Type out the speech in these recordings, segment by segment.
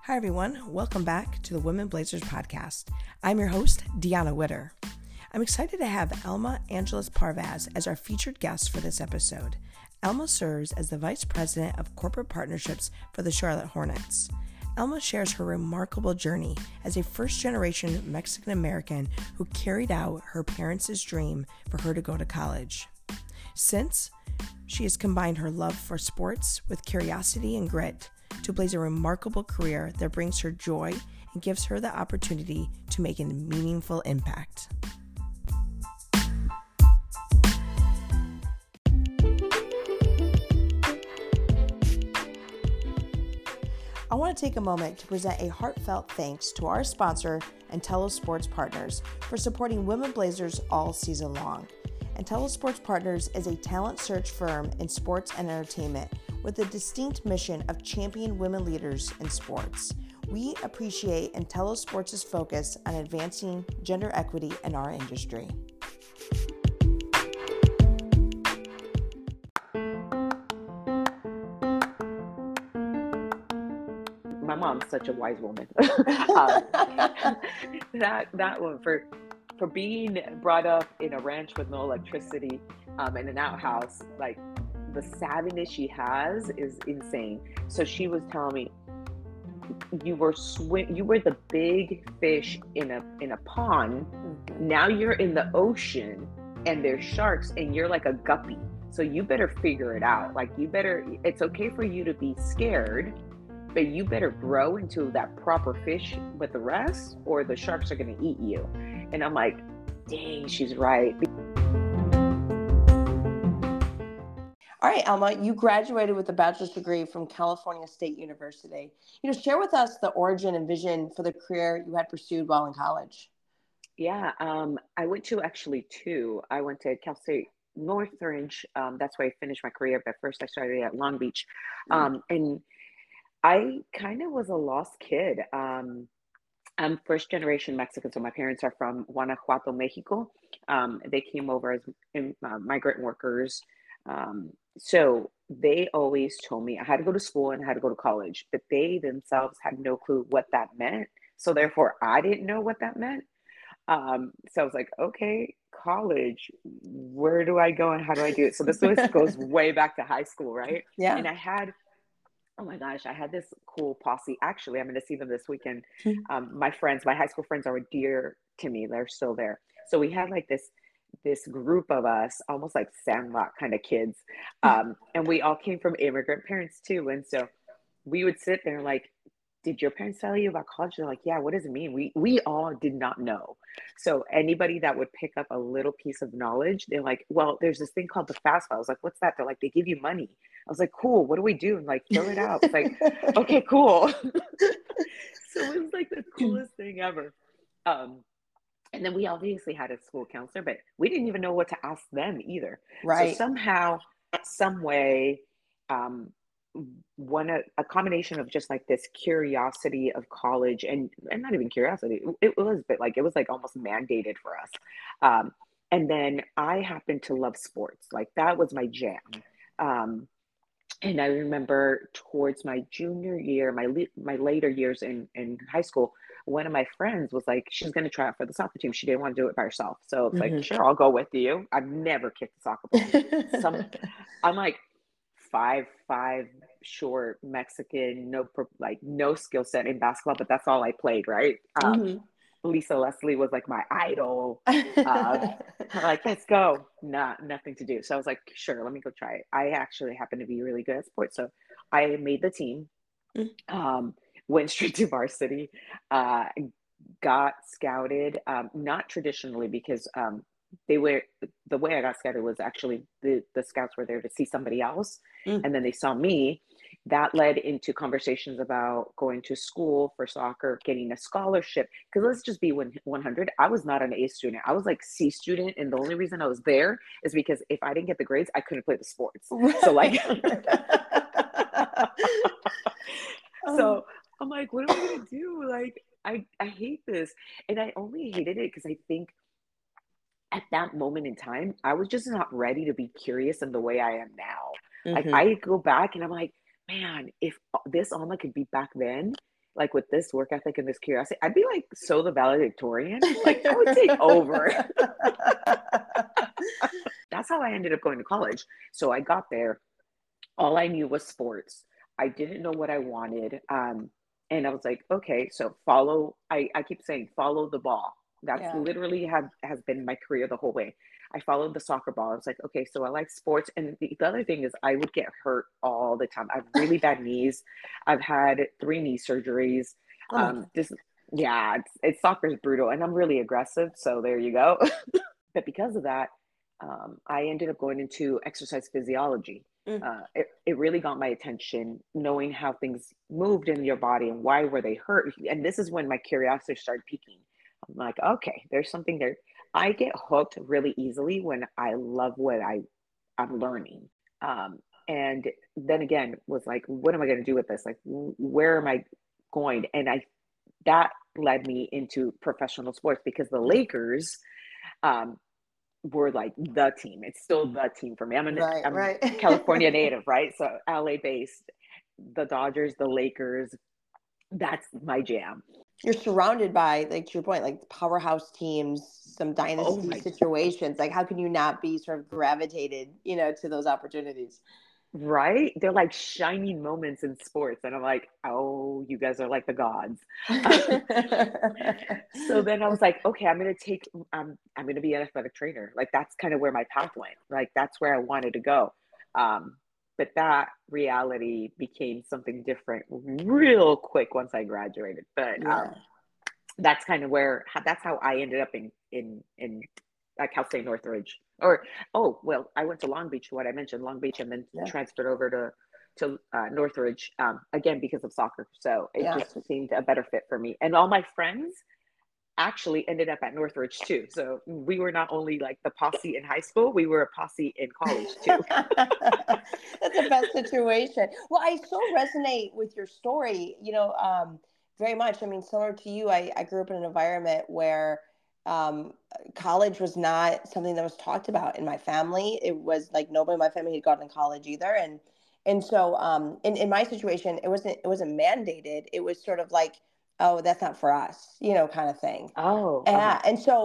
Hi, everyone. Welcome back to the Women Blazers podcast. I'm your host, Deanna Witter. I'm excited to have Alma Angeles Parvaz as our featured guest for this episode. Alma serves as the Vice President of Corporate Partnerships for the Charlotte Hornets. Alma shares her remarkable journey as a first-generation Mexican-American who carried out her parents' dream for her to go to college. Since, she has combined her love for sports with curiosity and grit to blaze a remarkable career that brings her joy and gives her the opportunity to make a meaningful impact. I want to take a moment to present a heartfelt thanks to our sponsor, Entelo Sports Partners, for supporting Women Blazers all season long. Entelo Sports Partners is a talent search firm in sports and entertainment with a distinct mission of championing women leaders in sports. We appreciate Entelo Sports' focus on advancing gender equity in our industry. My mom's such a wise woman. That one for being brought up in a ranch with no electricity, in an outhouse, like the savviness she has is insane. So she was telling me, you were the big fish in a pond. Now you're in the ocean and there's sharks and you're like a guppy. So you better figure it out. It's okay for you to be scared, but you better grow into that proper fish with the rest or the sharks are going to eat you. And I'm like, dang, she's right. All right, Alma, you graduated with a bachelor's degree from California State University. Share with us the origin and vision for the career you had pursued while in college. Yeah, I went to actually two. I went to Cal State Northridge. That's where I finished my career. But first I started at Long Beach. And I kind of was a lost kid. I'm first generation Mexican, so my parents are from Guanajuato, Mexico. They came over as migrant workers. So they always told me I had to go to school and I had to go to college, but they themselves had no clue what that meant. So therefore, I didn't know what that meant. So I was like, okay, college, where do I go and how do I do it? So this goes way back to high school, right? Yeah. And oh my gosh, I had this cool posse. Actually, I'm going to see them this weekend. My high school friends are dear to me. They're still there. So we had like this group of us, almost like Sandlot kind of kids. And we all came from immigrant parents too. And so we would sit there like, did your parents tell you about college? They're like, yeah, what does it mean? We all did not know. So anybody that would pick up a little piece of knowledge, they're like, well, there's this thing called the FAFSA. I was like, what's that? They're like, they give you money. I was like, cool. What do we do? And like, fill it out. It's like, okay, cool. So it was like the coolest thing ever. And then we obviously had a school counselor, but we didn't even know what to ask them either. Right. So somehow, some way, a combination of just like this curiosity of college and not even curiosity, it was, but like, it was like almost mandated for us. And then I happened to love sports. Like that was my jam. And I remember towards my junior year, my later years in high school, one of my friends was like, she's going to try out for the soccer team. She didn't want to do it by herself. So it's like, sure, I'll go with you. I've never kicked a soccer ball. I'm like 5'5", short Mexican, no skill set in basketball, but that's all I played, right? Lisa Leslie was like my idol. Like, let's go. Nothing to do. So I was like, sure, let me go try it. I actually happen to be really good at sports. So I made the team, went straight to varsity, got scouted, not traditionally because the way I got scouted was actually the scouts were there to see somebody else. And then they saw me. That led into conversations about going to school for soccer, getting a scholarship. Because let's just be 100. I was not an A student. I was like C student. And the only reason I was there is because if I didn't get the grades, I couldn't play the sports. So like, so I'm like, what am I going to do? Like, I hate this. And I only hated it because I think at that moment in time, I was just not ready to be curious in the way I am now. Like I go back and I'm like, man, if this Alma could be back then, like with this work ethic and this curiosity, I'd be like so the valedictorian. Like I would take over. That's how I ended up going to college. So I got there. All I knew was sports. I didn't know what I wanted. And I was like, okay, so I keep saying follow the ball. That's Yeah. literally has been my career the whole way. I followed the soccer ball. I was like, okay, so I like sports. And the other thing is I would get hurt all the time. I have really bad knees. I've had 3 knee surgeries. Oh my God. Just yeah, it's soccer's brutal and I'm really aggressive. So there you go. But because of that, I ended up going into exercise physiology. Mm. It really got my attention, knowing how things moved in your body and why were they hurt. And this is when my curiosity started peaking. I'm like, okay, there's something there. I get hooked really easily when I love what I'm learning. And then again, was like, what am I going to do with this? Like, where am I going? And that led me into professional sports because the Lakers, um, were like the team. It's still the team for me. Right, I'm right. California native, right? So LA based. The Dodgers, the Lakers, that's my jam. You're surrounded by, like to your point, like powerhouse teams, some Oh dynasty my, situations. Like, how can you not be sort of gravitated, to those opportunities? right? They're like shining moments in sports. And I'm like, oh, you guys are like the gods. So then I was like, okay, I'm gonna be an athletic trainer. Like that's kind of where my path went. Like that's where I wanted to go. Um, but that reality became something different real quick once I graduated. But Yeah. that's kind of that's how I ended up in Cal State Northridge. Or oh well, I went to Long Beach. What I mentioned, Long Beach, and then Yeah. transferred over to Northridge again because of soccer. So it Yeah. just seemed a better fit for me. And all my friends actually ended up at Northridge too. So we were not only like the posse in high school, we were a posse in college too. That's the best situation. Well, I so resonate with your story, very much. I mean, similar to you, I grew up in an environment where um, college was not something that was talked about in my family. It was like nobody in my family had gone to college either. And so in my situation, it wasn't mandated. It was sort of like, oh, that's not for us, kind of thing. Oh, Yeah.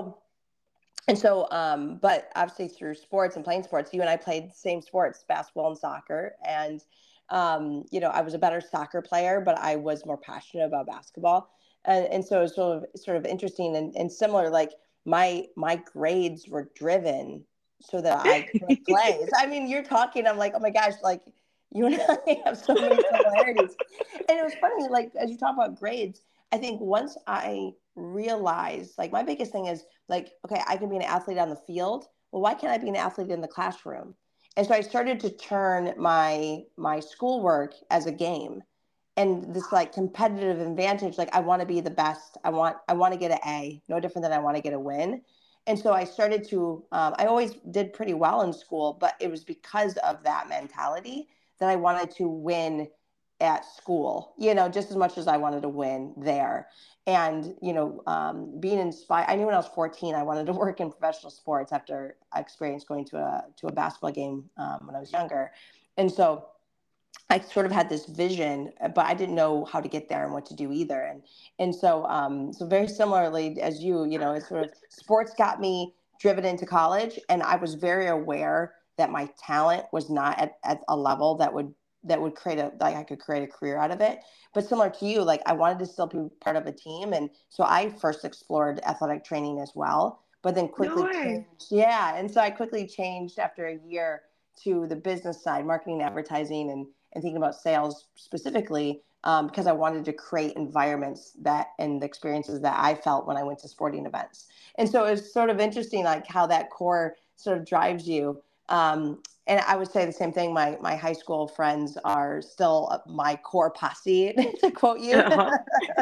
But obviously through sports and playing sports, you and I played the same sports, basketball and soccer. And, I was a better soccer player, but I was more passionate about basketball. And so it's sort of interesting and similar, like my grades were driven so that I could play. So, I mean, you're talking, I'm like, oh my gosh, like you and I have so many similarities. And it was funny, like, as you talk about grades, I think once I realized, like, my biggest thing is like, okay, I can be an athlete on the field. Well, why can't I be an athlete in the classroom? And so I started to turn my schoolwork as a game and this like competitive advantage. Like I want to be the best. I want to get an A, no different than I want to get a win. And so I started to. I always did pretty well in school, but it was because of that mentality that I wanted to win at school. Just as much as I wanted to win there. And being inspired, I knew when I was 14 I wanted to work in professional sports after I experienced going to a basketball game when I was younger. And so I sort of had this vision, but I didn't know how to get there and what to do either. And so very similarly as it's sort of sports got me driven into college, and I was very aware that my talent was not at a level that would create like I could create a career out of it. But similar to you, like I wanted to still be part of a team, and so I first explored athletic training as well, but then no quickly way. changed. Yeah, and so I quickly changed after a year to the business side, marketing, advertising, and thinking about sales specifically, because I wanted to create environments that and the experiences that I felt when I went to sporting events. And so it's sort of interesting, like how that core sort of drives you. And I would say the same thing. My high school friends are still my core posse, to quote you. Uh-huh.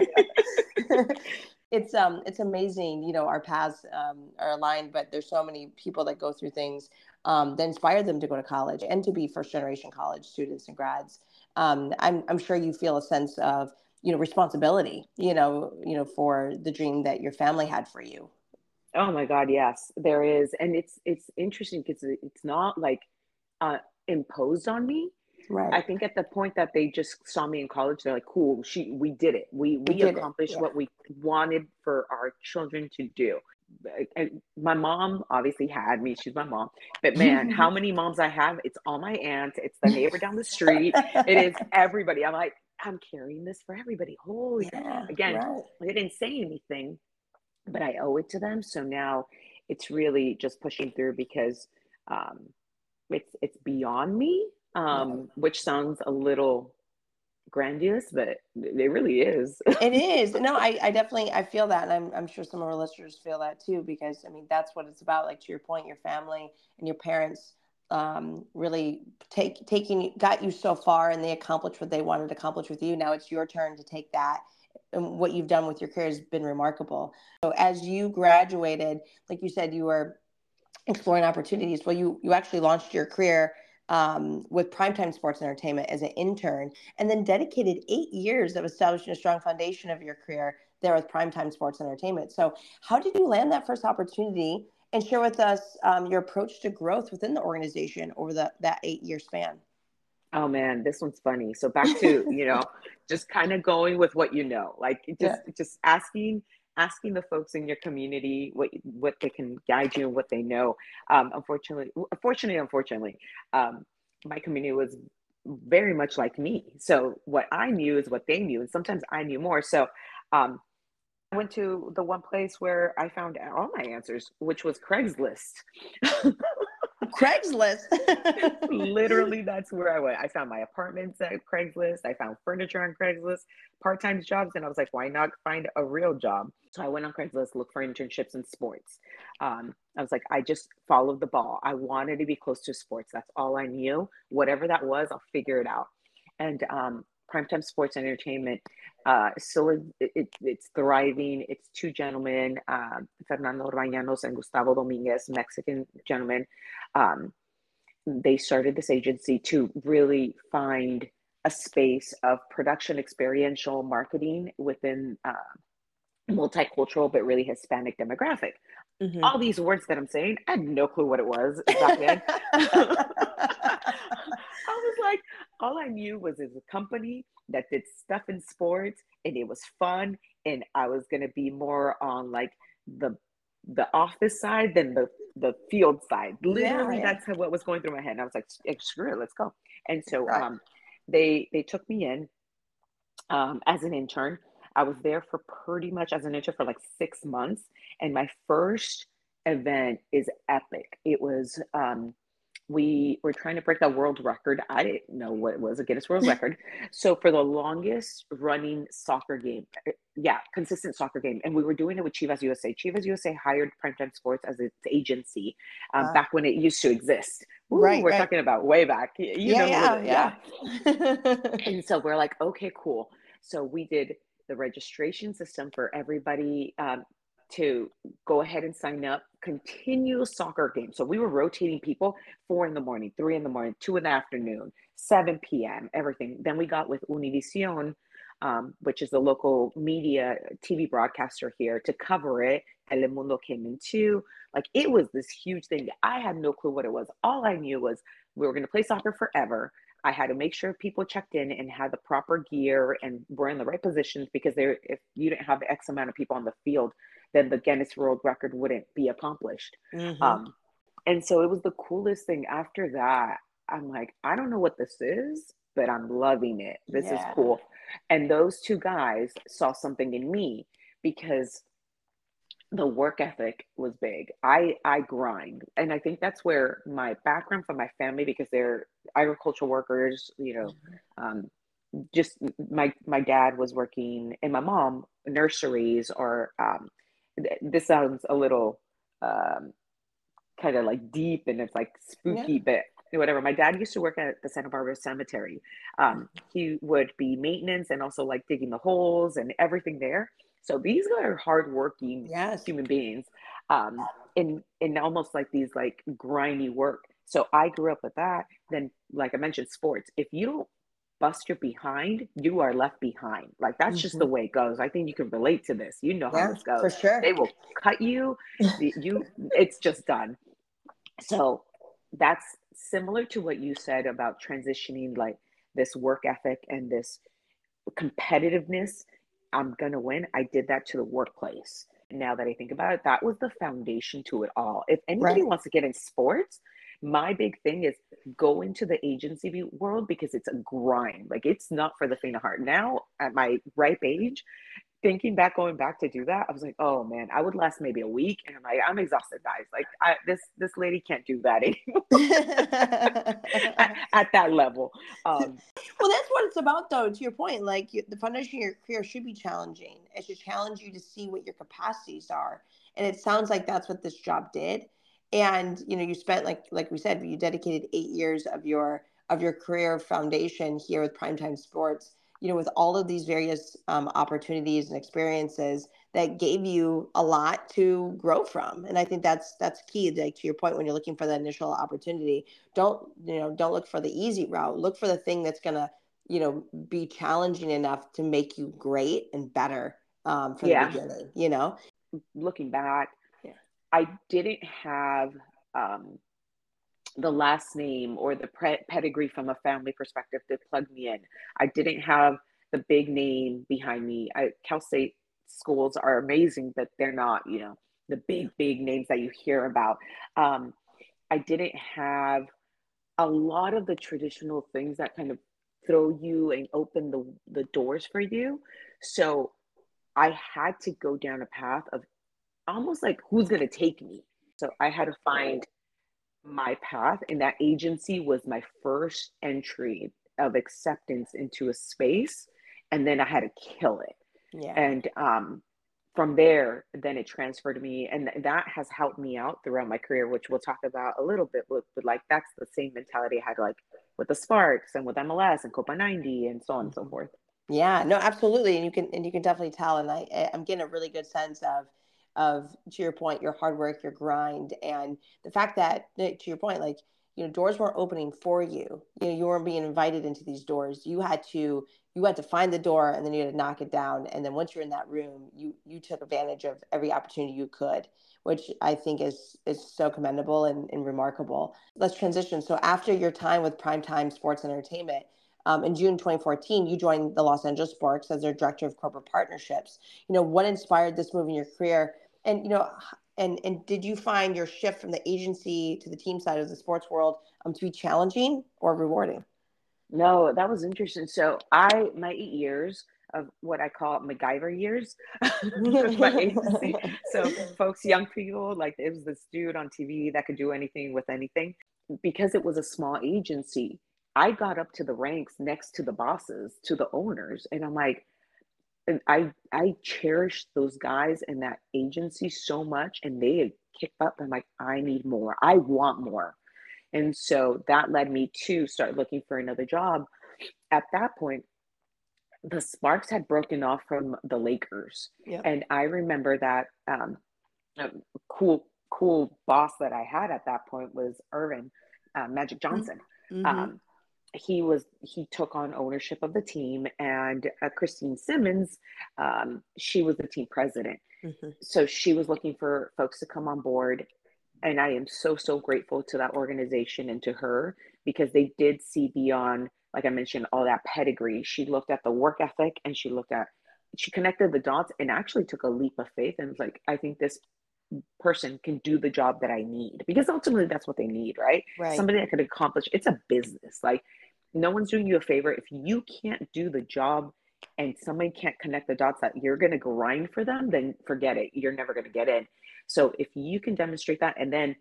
It's amazing, our paths are aligned, but there's so many people that go through things that inspire them to go to college and to be first generation college students and grads. I'm sure you feel a sense of responsibility, for the dream that your family had for you. Oh my God, yes, there is. And it's interesting because it's not like imposed on me. Right. I think at the point that they just saw me in college, they're like, cool, we did it. We We did it. accomplished Yeah. what we wanted for our children to do. My mom obviously had me. She's my mom. But man, how many moms I have? It's all my aunts. It's the neighbor down the street. It is everybody. I'm like, I'm carrying this for everybody. Holy, Yeah. again, Right. they didn't say anything, but I owe it to them. So now it's really just pushing through because um, it's beyond me, Right. which sounds a little grandiose, but it really is. It is. No, I definitely I feel that, and I'm sure some of our listeners feel that too, because I mean that's what it's about. Like to your point, your family and your parents really taking got you so far, and they accomplished what they wanted to accomplish with you. Now it's your turn to take that, and what you've done with your career has been remarkable. So as you graduated, like you said, you were exploring opportunities. Well, you actually launched your career with Primetime Sports Entertainment as an intern, and then dedicated 8 years of establishing a strong foundation of your career there with Primetime Sports Entertainment. So, how did you land that first opportunity? And share with us your approach to growth within the organization over that 8 year span. Oh man, this one's funny. So back to, just kind of going with what you know, like Yeah. just asking the folks in your community what they can guide you and what they know. Unfortunately, um, my community was very much like me. So what I knew is what they knew, and sometimes I knew more. So um, I went to the one place where I found all my answers, which was Craigslist. Craigslist. Literally, that's where I went. I found my apartments at Craigslist. I found furniture on Craigslist, part-time jobs, and I was like, why not find a real job? So I went on Craigslist, looked for internships in sports. I was like, I just followed the ball. I wanted to be close to sports. That's all I knew. Whatever that was, I'll figure it out. And Primetime Sports Entertainment, still it's thriving. It's two gentlemen, Fernando Orbañanos and Gustavo Dominguez, Mexican gentlemen. Um, they started this agency to really find a space of production experiential marketing within multicultural but really Hispanic demographic. Mm-hmm. All these words that I'm saying, I had no clue what it was back then. I was like, all I knew was it's a company that did stuff in sports and it was fun, and I was gonna be more on like the the office side than the field side. Yeah, Literally, yeah. that's what was going through my head. And I was like, screw it, let's go. And so Right. they took me in as an intern. I was there for pretty much as an intern for like 6 months. And my first event is epic. It was, we were trying to break that world record. I didn't know what it was, a Guinness World Record. So for the longest running soccer game, yeah, consistent soccer game. And we were doing it with Chivas USA. Chivas USA hired Primetime Sports as its agency Uh, back when it used to exist. Ooh, right, we're right. talking about way back. You Yeah, know what? yeah, Yeah. yeah. And so we're like, okay, cool. So we did the registration system for everybody to go ahead and sign up. Continuous soccer games. So we were rotating people 4 in the morning, 3 in the morning, 2 in the afternoon, 7 p.m., everything. Then we got with Univision, which is the local media TV broadcaster here, to cover it. Telemundo came in too. Like it was this huge thing. I had no clue what it was. All I knew was we were going to play soccer forever. I had to make sure people checked in and had the proper gear and were in the right positions, because if you didn't have X amount of people on the field, then the Guinness World Record wouldn't be accomplished. Mm-hmm. Um, and so it was the coolest thing. After that, I'm like, I don't know what this is, but I'm loving it. This is Yeah. cool. And those two guys saw something in me because the work ethic was big. I grind, and I think that's where my background from my family, because they're agricultural workers. Um, just my dad was working, and my mom nurseries, or this sounds a little um, kind of like deep, and it's like Yeah. spooky, but whatever. My dad used to work at the Santa Barbara Cemetery. He would be maintenance and also like digging the holes and everything there. So these are hardworking Yes. human beings, in almost like these like grindy work. So I grew up with that. Then, like I mentioned, sports. If you don't bust your behind, you are left behind. Like that's just Mm-hmm. the way it goes. I think you can relate to this. You know how Yeah, this goes. for sure. They will cut you. It's just done. So that's similar to what you said about transitioning, like this work ethic and this competitiveness, I'm gonna win. I did that to the workplace. Now that I think about it, that was the foundation to it all. If anybody Right. wants to get in sports, my big thing is go into the agency world because it's a grind. Like it's not for the faint of heart. Now at my ripe age, thinking back, going back to do that, I was like, oh man, I would last maybe a week, and I'm like, I'm exhausted, guys. Like, this lady can't do that anymore at that level. Well, that's what it's about, though. To your point, like the foundation of your career should be challenging. It should challenge you to see what your capacities are, and it sounds like that's what this job did. And you spent like we said, you dedicated 8 years of your career foundation here with Primetime Sports. With all of these various opportunities and experiences that gave you a lot to grow from. And I think that's key. Like to your point, when you're looking for that initial opportunity, don't look for the easy route. Look for the thing that's gonna be challenging enough to make you great and better from the Yeah, beginning. looking back, Yeah. I didn't have the last name or the pedigree from a family perspective to plug me in. I didn't have the big name behind me. Cal State schools are amazing, but they're not, the big names that you hear about. Um, I didn't have a lot of the traditional things that kind of throw you and open the doors for you. So I had to go down a path of almost like who's going to take me. So I had to find my path, and that agency was my first entry of acceptance into a space, and then I had to kill it. Yeah. And from there, then it transferred to me, and that has helped me out throughout my career, which we'll talk about a little bit. But like that's the same mentality I had, like with the Sparks and with MLS and Copa 90 and so on and so Mhm. forth. Yeah, no, absolutely, and you can definitely tell, and I'm getting a really good sense of to your point, your hard work, your grind, and the fact that to your point, like doors weren't opening for you. You weren't being invited into these doors. You had to find the door, and then you had to knock it down, and then once you're in that room, you took advantage of every opportunity you could, which I think is so commendable and remarkable. Let's transition. So after your time with Primetime Sports and Entertainment. In June 2014, you joined the Los Angeles Sparks as their director of corporate partnerships. What inspired this move in your career? And and did you find your shift from the agency to the team side of the sports world to be challenging or rewarding? No, that was interesting. So my 8 years of what I call MacGyver years with my agency. So folks, young people, like it was this dude on TV that could do anything with anything. Because it was a small agency, I got up to the ranks next to the bosses, to the owners, and I'm like, and I cherished those guys in that agency so much, and they had kicked up. I'm like, I need more. I want more. And so that led me to start looking for another job. At that point, the Sparks had broken off from the Lakers. Yep. And I remember that a cool boss that I had at that point was Irvin Magic Johnson. Mm-hmm. Um, he took on ownership of the team, and Christine Simmons, she was the team president. Mm-hmm. So she was looking for folks to come on board, and I am so grateful to that organization and to her because they did see beyond, like I mentioned, all that pedigree. She looked at the work ethic, and she connected the dots and actually took a leap of faith and was like, I think this person can do the job that I need, because ultimately that's what they need, right? Right. Somebody that could accomplish. It's a business. Like no one's doing you a favor if you can't do the job and somebody can't connect the dots that you're going to grind for them, then forget it. You're never going to get in. So if you can demonstrate that, and then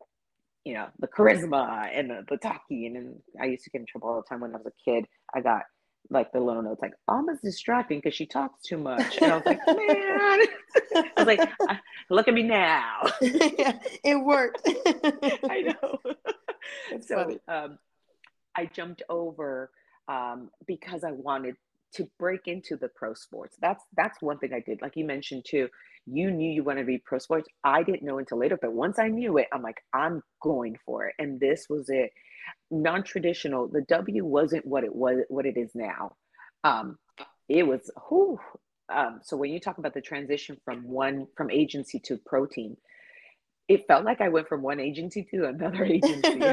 the charisma and the talking, and I used to get in trouble all the time when I was a kid. I got like the little notes like almost distracting because she talks too much, and I was like, man, I was like, look at me now. Yeah, it worked. I know. It's So funny. I jumped over because I wanted to break into the pro sports. That's one thing I did. Like you mentioned too, you knew you wanted to be pro sports. I didn't know until later, but once I knew it, I'm like, I'm going for it. And this was it. Non-traditional. The W wasn't what it is now. Um, it was whew. So when you talk about the transition from agency to pro team, it felt like I went from one agency to another agency.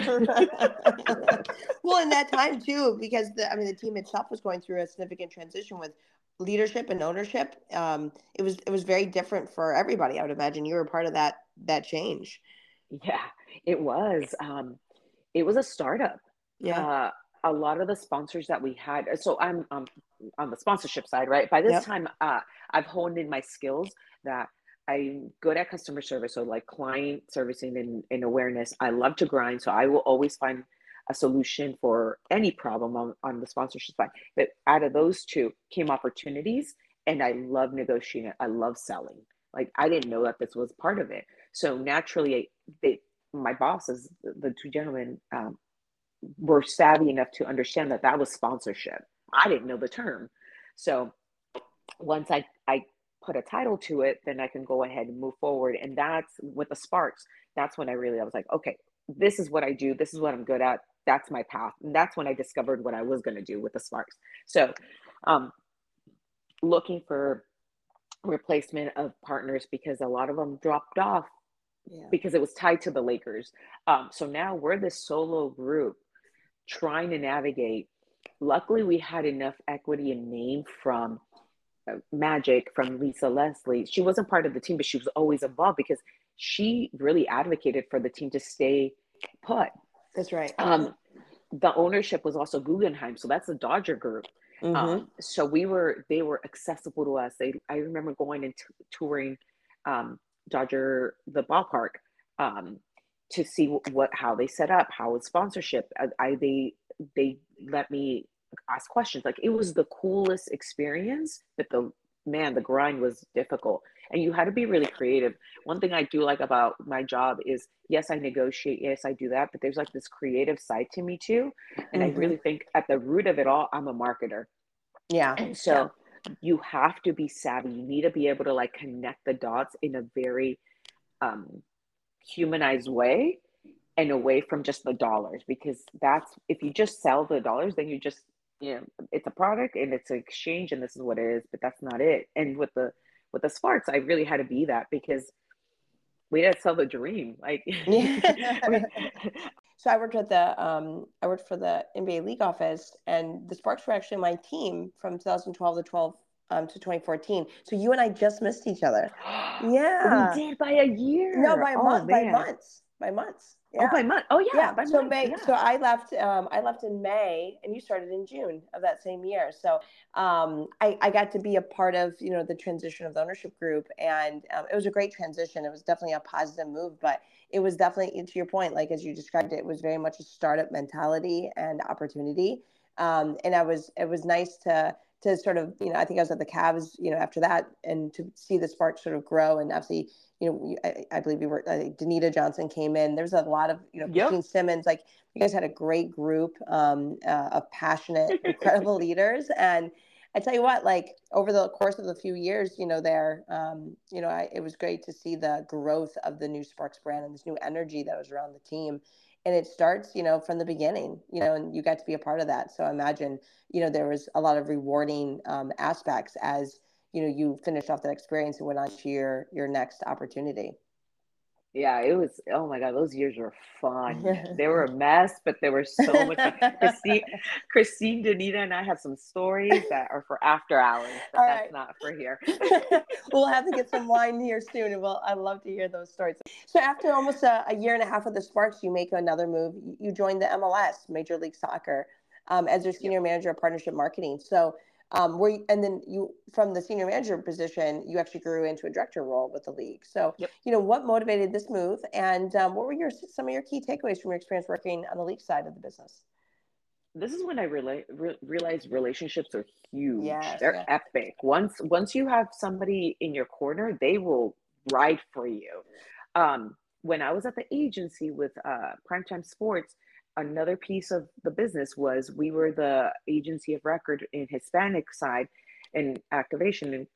Well, in that time too, because the team itself was going through a significant transition with leadership and ownership. It was very different for everybody. I would imagine you were part of that change. Yeah, it was. It was a startup. Yeah. Uh, a lot of the sponsors that we had, so I'm on the sponsorship side, right? By this Yep. time, I've honed in my skills that I'm good at customer service. So like client servicing and awareness. I love to grind. So I will always find a solution for any problem on the sponsorship side. But out of those two came opportunities, and I love negotiating. I love selling. Like I didn't know that this was part of it. So naturally, my bosses, the two gentlemen, were savvy enough to understand that that was sponsorship. I didn't know the term. So once I put a title to it, then I can go ahead and move forward. And that's with the Sparks. That's when I was like, okay, this is what I do. This is what I'm good at. That's my path. And that's when I discovered what I was going to do with the Sparks. So um, looking for replacement of partners because a lot of them dropped off Yeah. because it was tied to the Lakers. So now we're this solo group trying to navigate. Luckily, we had enough equity and name from Magic, from Lisa Leslie. She wasn't part of the team, but she was always involved because she really advocated for the team to stay put. That's right. The ownership was also Guggenheim, so that's the Dodger group. So they were accessible to us. I remember going and touring Dodger the ballpark to see how they set up, how it's sponsorship. They let me ask questions. Like it was the coolest experience, but the grind was difficult, and you had to be really creative. One thing I do like about my job is, yes, I negotiate, yes, I do that, but there's like this creative side to me too. And I really think at the root of it all, I'm a marketer. Yeah. And so you have to be savvy. You need to be able to like connect the dots in a very humanized way and away from just the dollars, because that's, if you just sell the dollars, then you just, it's a product and it's an exchange and this is what it is, but that's not it. And with the Sparks, I really had to be that because we had to sell the dream. Like, So I worked for the NBA league office, and the Sparks were actually my team from 2012 to 2014. So you and I just missed each other. We Yeah. did by a No, year. by Oh month, by man. months, by months. Oh, Yeah. by month. Oh yeah, Yeah. by So month. May. Yeah. So I left in May, and you started in June of that same year. So I got to be a part of the transition of the ownership group, and it was a great transition. It was definitely a positive move, but it was definitely, to your point, like as you described it, it was very much a startup mentality and opportunity. And it was nice to sort of, I think I was at the Cavs, after that, and to see the Sparks sort of grow. And obviously, I believe you were, Danita Johnson came in. There's a lot of, Christine Yep. Simmons, like you guys had a great group of passionate, incredible leaders. And I tell you what, like over the course of a few years, it was great to see the growth of the new Sparks brand and this new energy that was around the team. And it starts, from the beginning, and you got to be a part of that. So I imagine, there was a lot of rewarding aspects as, you finished off that experience and went on to your next opportunity. Yeah, it was, oh my God, those years were fun. They were a mess, but they were so much fun. Christine, Danita, and I have some stories that are for after hours, but All that's right. not for here. We'll have to get some wine here soon, and I'd love to hear those stories. So after almost a year and a half with the Sparks, you make another move. You joined the MLS, Major League Soccer, as their senior manager of partnership marketing. So and then you, from the senior manager position, you actually grew into a director role with the league. So, Yep. What motivated this move, and what were some of your key takeaways from your experience working on the league side of the business? This is when I realized relationships are huge. Yes, They're yeah. epic. Once you have somebody in your corner, they will ride for you. When I was at the agency with Primetime Sports, another piece of the business was we were the agency of record in Hispanic side and activation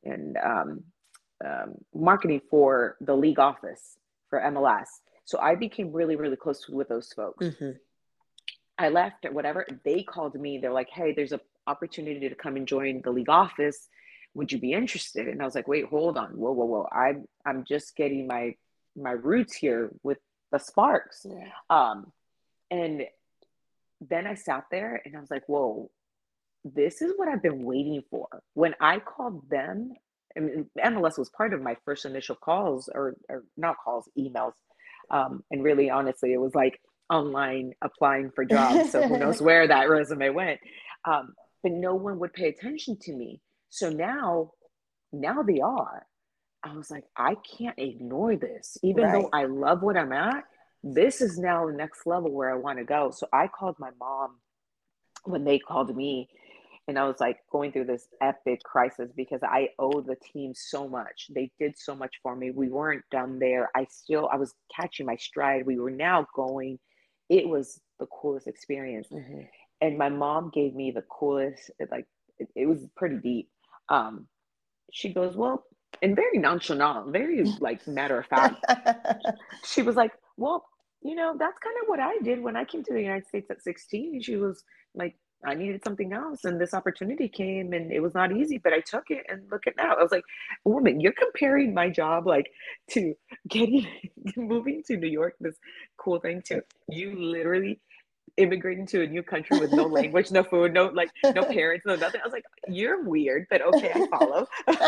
and marketing for the league office for MLS. So I became really, really close with those folks. I left or whatever. They called me. They're like, "Hey, there's an opportunity to come and join the league office. Would you be interested?" And I was like, "Wait, hold on. Whoa, whoa, whoa. I'm just getting my roots here with the Sparks. Yeah. And then I sat there and I was like, whoa, this is what I've been waiting for. When I called them, I mean, MLS was part of my first initial calls, or not calls, emails. And really, honestly, it was like online applying for jobs. So who knows where that resume went. But no one would pay attention to me. So now they are. I was like, I can't ignore this. Even though Right. I love what I'm at, this is now the next level where I want to go. So I called my mom when they called me, and I was like going through this epic crisis because I owe the team so much. They did so much for me. We weren't done there. I was catching my stride. We were now going. It was the coolest experience. Hmm. And my mom gave me the coolest, like it was pretty deep. Um, she goes, well, and very nonchalant, very like matter of fact. She was like, well, that's kind of what I did when I came to the United States at 16. She was like, I needed something else, and this opportunity came, and it was not easy, but I took it, and look at now. I was like, woman, you're comparing my job like to getting moving to New York, this cool thing, to you literally immigrating to a new country with no language, no food, no like no parents, no nothing. I was like, you're weird, but okay, I follow.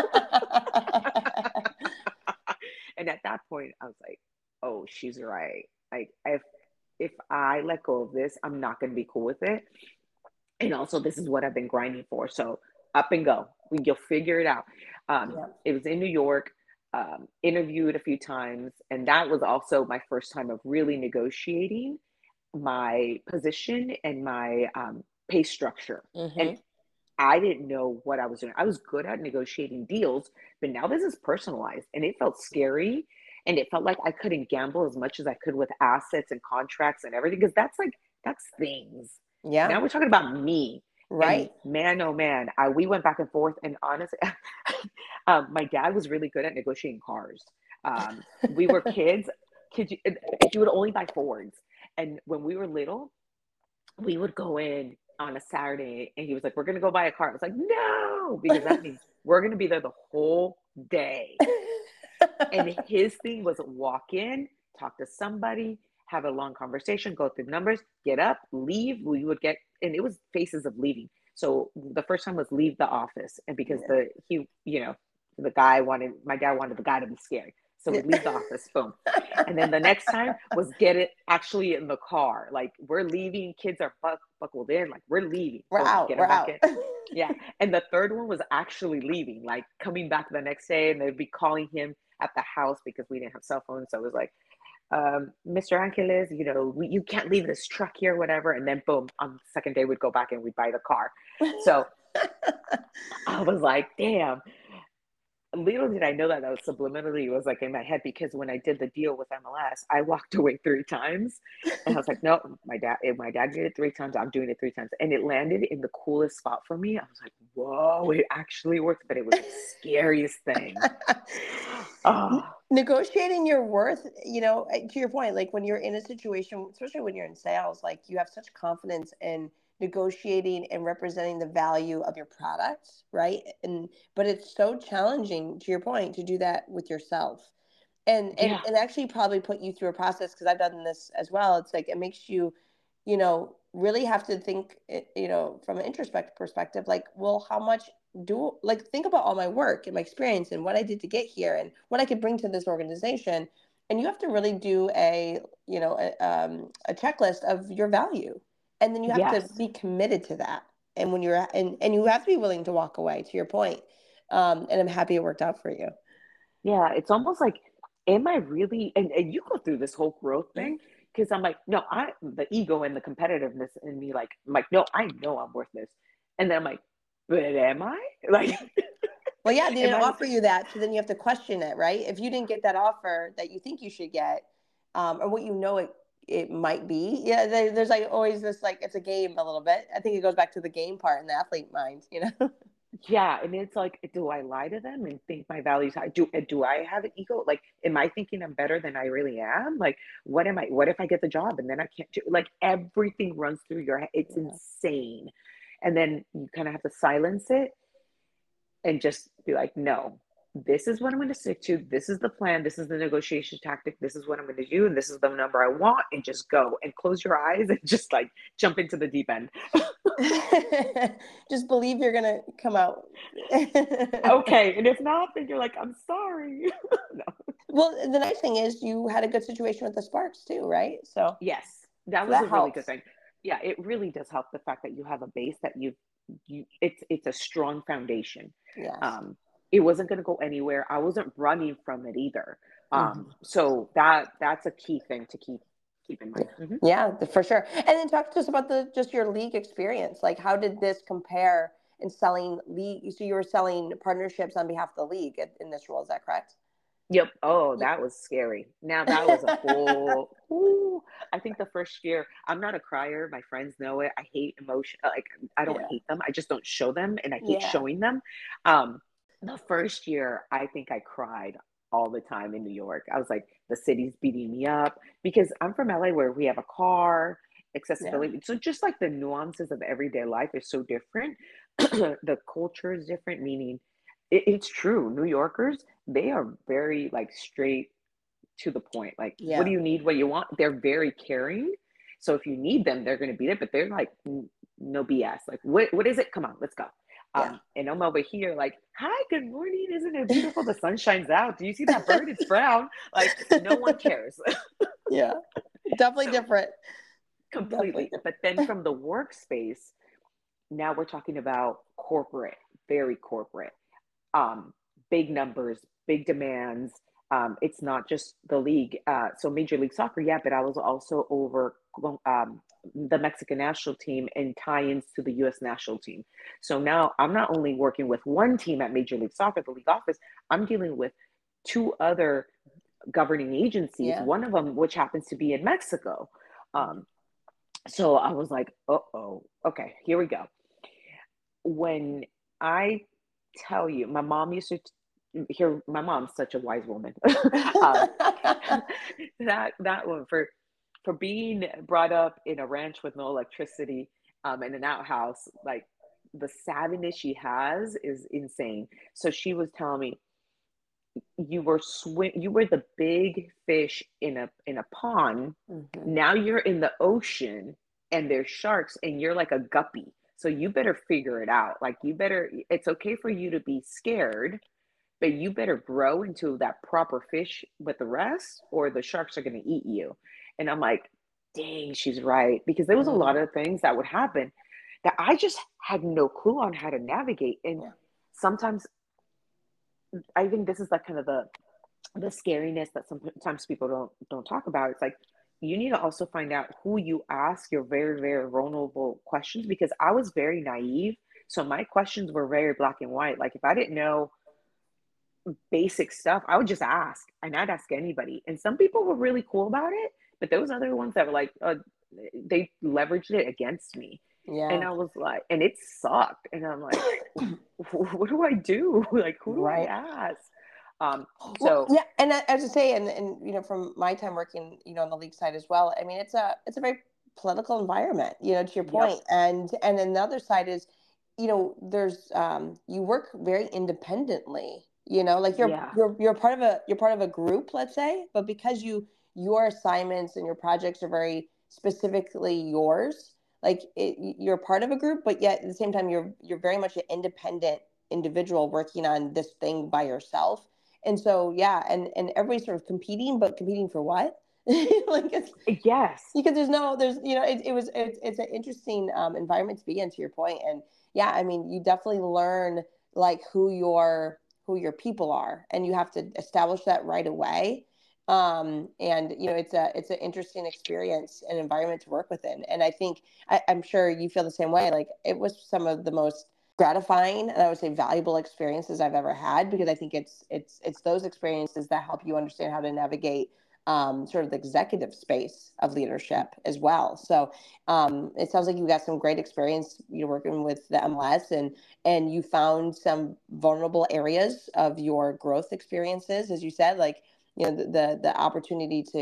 And at that point, I was like, oh, she's right. Like if I let go of this, I'm not going to be cool with it. And also, this is what I've been grinding for. So up and go. You'll figure it out. Yeah. It was in New York. Interviewed a few times, and that was also my first time of really negotiating my position and my pay structure. And Hmm. I didn't know what I was doing. I was good at negotiating deals, but now this is personalized, and it felt scary. And it felt like I couldn't gamble as much as I could with assets and contracts and everything, because that's things. Now Yeah. we're talking about me. And Right. man, oh man, we went back and forth. And honestly, my dad was really good at negotiating cars. We were kids. He would only buy Fords. And when we were little, we would go in on a Saturday, and he was like, we're going to go buy a car. I was like, no, because that means we're going to be there the whole day. And his thing was walk in, talk to somebody, have a long conversation, go through numbers, get up, leave. We would get, and it was phases of leaving. So the first time was leave the office. And because Yeah. my dad wanted the guy to be scared. So we Yeah. leave the office, boom. And then the next time was get it actually in the car. Like we're leaving, kids are buckled in, like we're leaving, We're boom, out. get We're them back out. in. Yeah. And the third one was actually leaving, like coming back the next day, and they'd be calling him at the house because we didn't have cell phones. So it was like, Mr. Angeles, you can't leave this truck here, whatever. And then boom, on the second day, we'd go back and we'd buy the car. So I was like, damn. Little did I know that was subliminally was like in my head, because when I did the deal with MLS, I walked away 3 times, and I was like, no, if my dad did it 3 times, I'm doing it 3 times, and it landed in the coolest spot for me. I was like, whoa, it actually worked, but it was the scariest thing. Oh, Negotiating your worth, to your point, like when you're in a situation, especially when you're in sales, like you have such confidence in negotiating and representing the value of your product, right? But it's so challenging, to your point, to do that with yourself. yeah, And actually probably put you through a process, because I've done this as well. It's like it makes you, really have to think, from an introspective perspective, like, well, how much do, like, think about all my work and my experience and what I did to get here and what I could bring to this organization. And you have to really do a checklist of your value, and then you have to yes. be committed to that. And when you're and you have to be willing to walk away, to your point. And I'm happy it worked out for you. Yeah, it's almost like, am I really? And you go through this whole growth Yeah. thing, because I'm like, no, the ego and the competitiveness in me, like, I'm like, no, I know I'm worth this. And then I'm like, but am I? Like, Well, yeah, they am didn't I? offer you that, so then you have to question it, right? If you didn't get that offer that you think you should get, or what it might be, yeah, there's like always this, like, it's a game a little bit. I think it goes back to the game part in the athlete mind, you know. Yeah, and it's like, do I lie to them and think my values high? Do I have an ego? Like, am I thinking I'm better than I really am? Like, what am I? What if I get the job and then I can't do? Like, everything runs through your head. It's Yeah. insane. And then you kind of have to silence it and just be like, no. this is what I'm going to stick to. This is the plan. This is the negotiation tactic. This is what I'm going to do. And this is the number I want. And just go and close your eyes and just like jump into the deep end. Just believe you're going to come out. Okay. And if not, then you're like, I'm sorry. No. Well, the nice thing is you had a good situation with the Sparks too, right? So Yes, that was that a really good helps. thing. Yeah, it really does help the fact that you have a base that it's a strong foundation. Yes. Um, it wasn't going to go anywhere. I wasn't running from it either. Mhm. So that's a key thing to keep in mind. Hmm. Yeah, for sure. And then talk to us about the just your league experience. Like, how did this compare in selling league? So you were selling partnerships on behalf of the league in this role, is that correct? Yep. Oh, Yeah. that was scary. Now that was a whole. Ooh, I think the first year, I'm not a crier. My friends know it. I hate emotion. Like I don't Yeah. hate them. I just don't show them, and I hate Yeah. showing them. Um, the first year, I think I cried all the time in New York. I was like, the city's beating me up because I'm from LA, where we have a car, Yeah. accessibility. So just like the nuances of everyday life is so different. The culture is different. Meaning, it's true. New Yorkers, they are very like straight to the point. Like, what do Yeah. you need? What do you want? They're very caring. So if you need them, they're going to be there. But they're like, no BS. Like, what is it? Come on, let's go. Yeah. And I'm over here like, hi, good morning. Isn't it beautiful? The sun shines out. Do you see that bird? It's brown. Like, no one cares. Yeah. Definitely So different. Definitely completely. But then different. from the workspace, now we're talking about corporate, very corporate, um, big numbers, big demands. It's not just the league. So Major League Soccer, yeah, but I was also over the Mexican national team and tie-ins to the U.S. national team. So now I'm not only working with one team at Major League Soccer, the league office, I'm dealing with two other governing agencies, Yeah. one of them which happens to be in Mexico. Um, so I was like, oh, okay, here we go. When I tell you, my mom used to hear. My mom's such a wise woman. um, that one for being brought up in a ranch with no electricity, in an outhouse, like the savviness she has is insane. So she was telling me, you were the big fish in a pond. Mhm. Now you're in the ocean and there's sharks and you're like a guppy. So you better figure it out. Like you better, it's okay for you to be scared, but you better grow into that proper fish with the rest, or the sharks are going to eat you. And I'm like, dang, she's right. Because there was a lot Mhm. of things that would happen that I just had no clue on how to navigate. And Yeah. sometimes I think this is like kind of the scariness that sometimes people don't talk about. It's like you need to also find out who you ask your very, very vulnerable questions, because I was very naive. So my questions were very black and white. Like if I didn't know basic stuff, I would just ask, and I'd ask anybody. And some people were really cool about it, but there was other ones that were like, they leveraged it against me. And Yeah. I was like, and it sucked. And I'm like, what do I do? Like, who do I Right. ask? Um, Well, so yeah, and as I say, and from my time working, on the league side as well. I mean, it's a very political environment, to your yep, point. And then the other side is, there's you work very independently. Like yeah, you're part of a group, let's say, but because your assignments and your projects are very specifically yours, like you're part of a group, but yet at the same time you're very much an independent individual working on this thing by yourself. And so, yeah, and everybody's sort of competing, but competing for what? Like it's yes, because it's an interesting environment to be in, to your point. And yeah, I mean, you definitely learn like who your people are, and you have to establish that right away. And it's an interesting experience and environment to work within. And I think I'm sure you feel the same way. Like it was some of the most gratifying and I would say valuable experiences I've ever had, because I think it's those experiences that help you understand how to navigate sort of the executive space of leadership as well. So it sounds like you got some great experience, working with the MLS, and you found some vulnerable areas of your growth experiences, as you said, like the opportunity to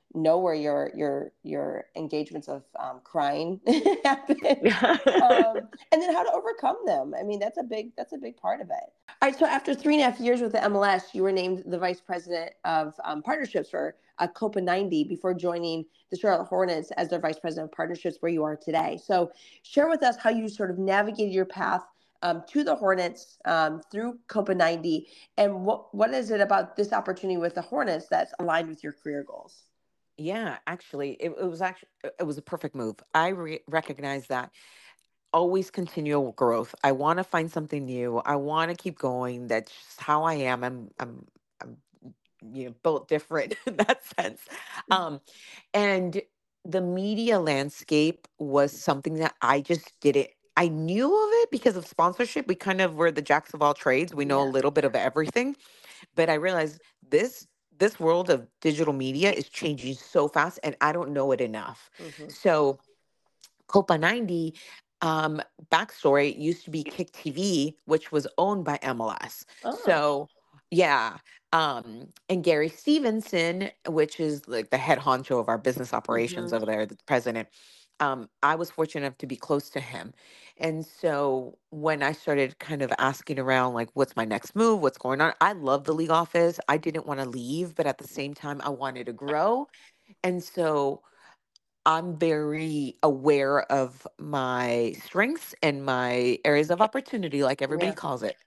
know where your engagements of crying happen, and then how to overcome them. I mean, that's a big part of it. All right. So after 3.5 years with the MLS, you were named the vice president of partnerships for Copa 90 before joining the Charlotte Hornets as their vice president of partnerships, where you are today. So share with us how you sort of navigated your path to the Hornets through Copa 90, and what is it about this opportunity with the Hornets that's aligned with your career goals? Yeah, actually, it was a perfect move. I recognize that always continual growth. I want to find something new. I want to keep going. That's just how I am. I'm built different in that sense. Um, and the media landscape was something that I just didn't. I knew of it because of sponsorship. We kind of were the jacks of all trades. We know a Yeah. little bit of everything, but I realized this world of digital media is changing so fast, and I don't know it enough. Hmm. So Copa 90, um, backstory, used to be Kick TV, which was owned by MLS. Oh. So, yeah. And Gary Stevenson, which is like the head honcho of our business operations Hmm. over there, the president, I was fortunate enough to be close to him. And so when I started kind of asking around, like, what's my next move? What's going on? I love the league office. I didn't want to leave, but at the same time, I wanted to grow. And so I'm very aware of my strengths and my areas of opportunity, like everybody Yeah. calls it.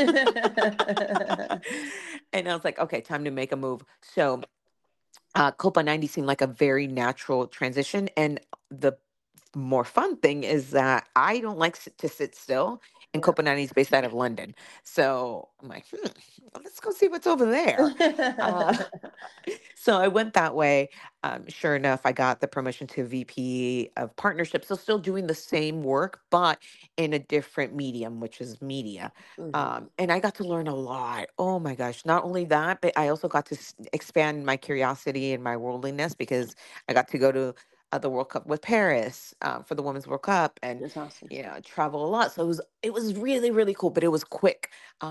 And I was like, okay, time to make a move. So Copa 90 seemed like a very natural transition. And the more fun thing is that I don't like to sit still. And Yeah. Copa 90 is based out of London. So I'm like, well, let's go see what's over there. Uh, so I went that way. Sure enough, I got the promotion to VP of partnerships. So still doing the same work, but in a different medium, which is media. Hmm. And I got to learn a lot. Oh my gosh. Not only that, but I also got to expand my curiosity and my worldliness because I got to go to the World Cup with Paris for the Women's World Cup and, That's awesome. travel a lot. So it was really, really cool, but it was quick.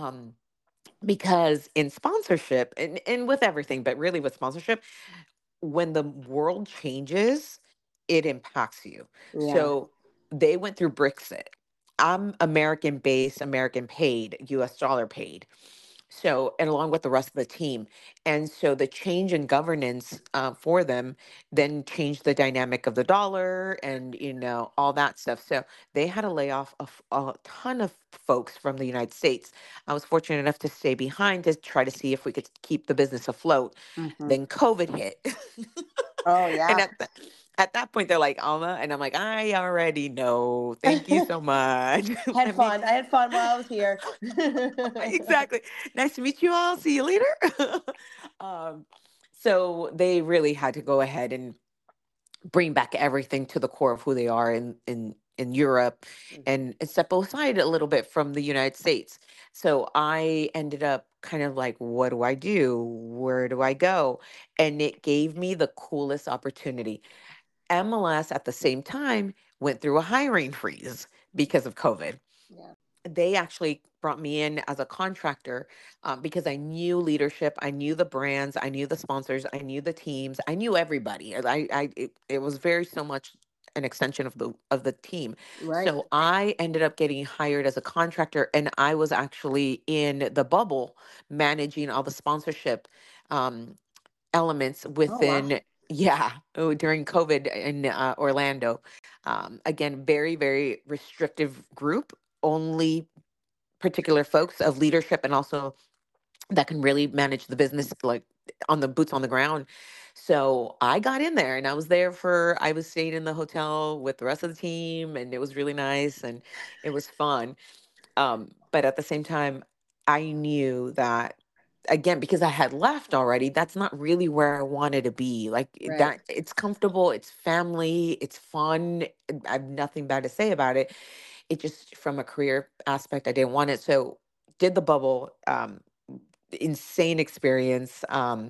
Because in sponsorship and with everything, but really with sponsorship, when the world changes, it impacts you. Yeah. So they went through Brexit. I'm American based, American paid, US dollar paid. So, and along with the rest of the team. And so the change in governance for them then changed the dynamic of the dollar and, all that stuff. So they had to lay off a ton of folks from the United States. I was fortunate enough to stay behind to try to see if we could keep the business afloat. Hmm. Then COVID hit. Oh And yeah. at that point, they're like, Alma. And I'm like, I already know. Thank you so much. Had Let me, fun. I had fun while I was here. exactly. Nice to meet you all. See you later. um, so they really had to go ahead and bring back everything to the core of who they are in Europe Mhm. and step aside a little bit from the United States. So I ended up kind of like, what do I do? Where do I go? And it gave me the coolest opportunity. MLS at the same time went through a hiring freeze because of COVID. Yeah. They actually brought me in as a contractor because I knew leadership, I knew the brands, I knew the sponsors, I knew the teams, I knew everybody. It was very so much an extension of the team. Right. So I ended up getting hired as a contractor, and I was actually in the bubble managing all the sponsorship um, elements Oh wow. within. Yeah, during COVID in Orlando. Again, very, very restrictive group, only particular folks of leadership and also that can really manage the business like on the boots on the ground. So I got in there and I was staying in the hotel with the rest of the team and it was really nice and it was fun. But at the same time, I knew that again, because I had left already, that's not really where I wanted to be. Like Right. that, it's comfortable, it's family, it's fun. I have nothing bad to say about it. It just from a career aspect, I didn't want it. So did the bubble, insane experience.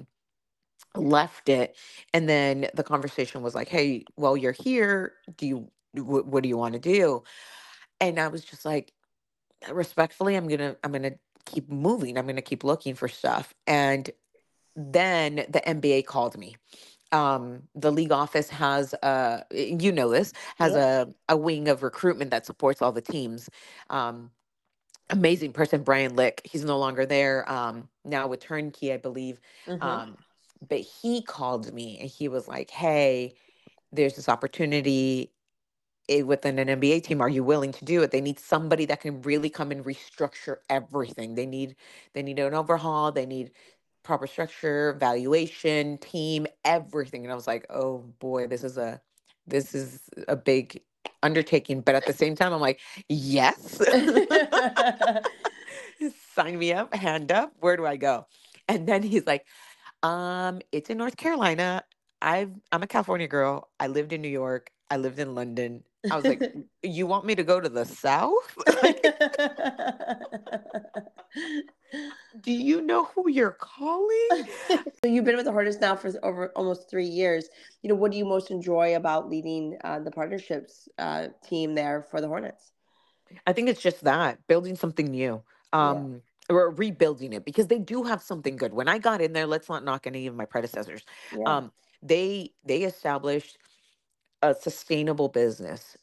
Left it, and then the conversation was like, "Hey, well, you're here. What do you want to do?" And I was just like, respectfully, I'm gonna keep moving. I'm gonna keep looking for stuff. And then the NBA called me The league office has you know this, has Yep. a wing of recruitment that supports all the teams. Um, Amazing person, Brian Lick. He's no longer there now with Turnkey, I believe. Mm-hmm. Um, but he called me and he was like, "Hey, there's this opportunity within an NBA team. Are you willing to do it? They need somebody that can really come and restructure everything. They need an overhaul. They need proper structure, valuation, team, everything." And I was like, "Oh boy, this is a big undertaking." But at the same time, I'm like, "Yes." Sign me up, hand up. Where do I go? And then he's like, it's in North Carolina. I'm a California girl. I lived in New York. I lived in London. I was like, you want me to go to the South?" Like, do you know who you're calling? So you've been with the Hornets now for over almost 3 years. What do you most enjoy about leading the partnerships team there for the Hornets? I think it's just that building something new. Yeah. Or rebuilding it because they do have something good. When I got in there, let's not knock any of my predecessors. Yeah. Um, they established a sustainable business.